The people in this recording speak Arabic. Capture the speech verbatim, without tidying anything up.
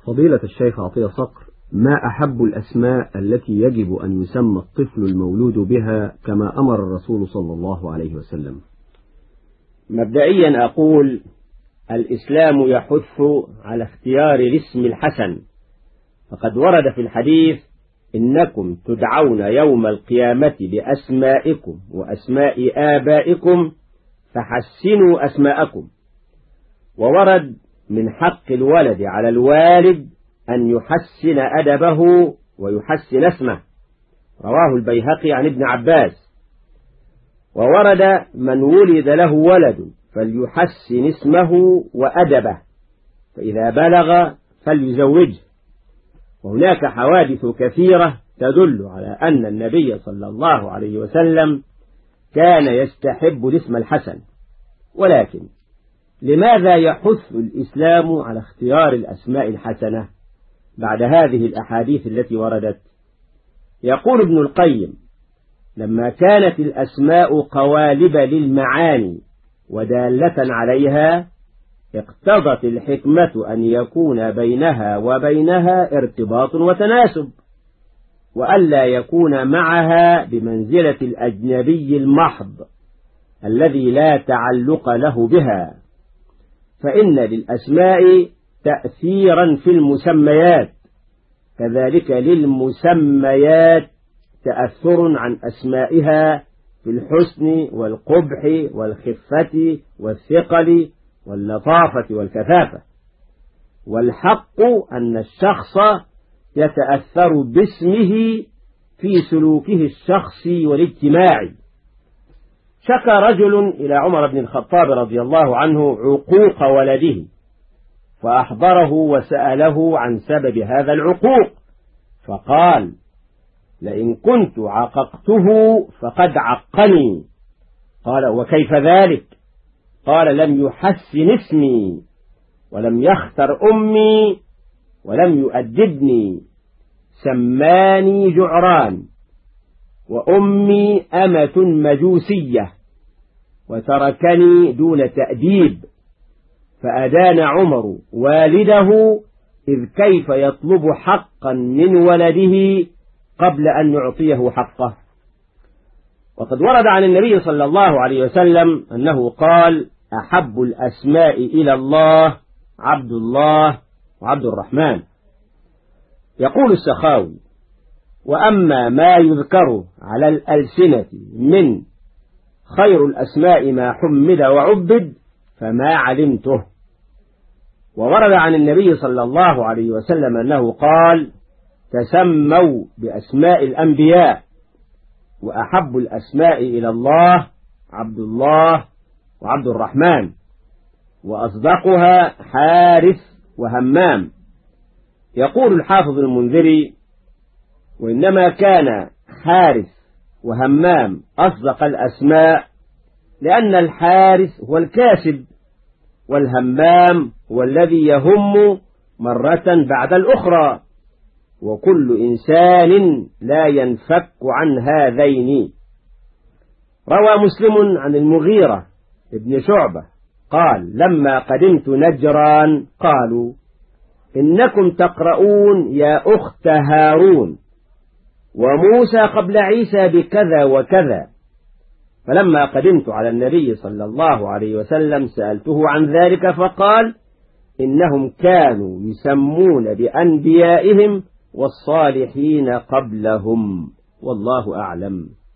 فضيلة الشيخ عطية صقر، ما أحب الأسماء التي يجب أن يسمى الطفل المولود بها كما أمر الرسول صلى الله عليه وسلم؟ مبدئيا أقول الإسلام يحث على اختيار الاسم الحسن، فقد ورد في الحديث: إنكم تدعون يوم القيامة بأسمائكم وأسماء آبائكم فحسنوا أسماءكم. وورد من حق الولد على الوالد أن يحسن أدبه ويحسن اسمه، رواه البيهقي عن ابن عباس. وورد: من ولد له ولد فليحسن اسمه وأدبه، فإذا بلغ فليزوجه. وهناك حوادث كثيرة تدل على أن النبي صلى الله عليه وسلم كان يستحب الاسم الحسن. ولكن لماذا يحث الإسلام على اختيار الأسماء الحسنة بعد هذه الأحاديث التي وردت؟ يقول ابن القيم: لما كانت الأسماء قوالب للمعاني ودالة عليها، اقتضت الحكمة أن يكون بينها وبينها ارتباط وتناسب، وألا يكون معها بمنزلة الأجنبي المحض الذي لا تعلق له بها، فإن للأسماء تأثيرا في المسميات، كذلك للمسميات تأثر عن أسمائها في الحسن والقبح والخفة والثقل واللطافة والكثافة. والحق أن الشخص يتأثر باسمه في سلوكه الشخصي والاجتماعي. شكى رجل إلى عمر بن الخطاب رضي الله عنه عقوق ولده، فأحضره وسأله عن سبب هذا العقوق، فقال: لئن كنت عققته فقد عقني. قال: وكيف ذلك؟ قال: لم يحسن اسمي ولم يختر أمي ولم يؤدبني، سماني جعران وأمي أمة مجوسية وتركني دون تأديب. فأدان عمر والده، إذ كيف يطلب حقا من ولده قبل أن يعطيه حقه. وقد ورد عن النبي صلى الله عليه وسلم أنه قال: أحب الأسماء إلى الله عبد الله وعبد الرحمن. يقول السخاوي: وأما ما يذكر على الألسنة من خير الأسماء ما حمد وعبد فما علمته. وورد عن النبي صلى الله عليه وسلم أنه قال: تسموا بأسماء الأنبياء، وأحب الأسماء إلى الله عبد الله وعبد الرحمن، وأصدقها حارث وهمام. يقول الحافظ المنذري: وإنما كان حارث وهمام أصدق الأسماء لأن الحارث هو الكاسب، والهمام هو الذي يهم مرة بعد الأخرى، وكل إنسان لا ينفك عن هذين. روى مسلم عن المغيرة ابن شعبة قال: لما قدمت نجران قالوا: إنكم تقرؤون يا أخت هارون وموسى قبل عيسى بكذا وكذا. فلما قدمت على النبي صلى الله عليه وسلم سألته عن ذلك، فقال: إنهم كانوا يسمون بأنبيائهم والصالحين قبلهم، والله أعلم.